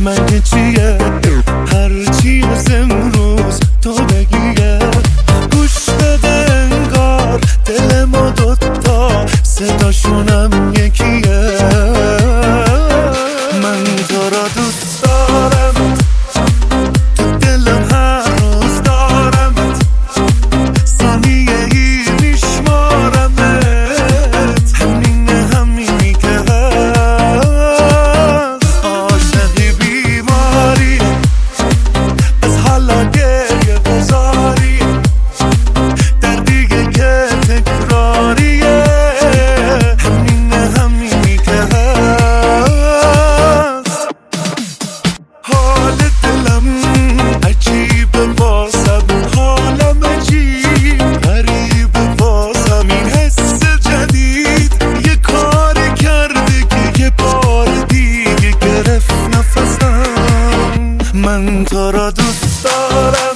من چیه هرچی از امروز تو بگیه. گوش بده انگار دل ما دوتا صداشونم یکیه. من تو را دوست دارم، تو دلم هر روز دارمت، ثانیه ای میشمارمت، همینی که هست. عاشقی بیماری از حالا گریه بزاری، دردیه که تکراریه، همینی که هست. حال دلم عجیبه واسم، حالم عجیب غریبه واسم، این حس جدید یه کاری کرده که یه بار دیگه گرفت نفسم. من تو را دوست دارم،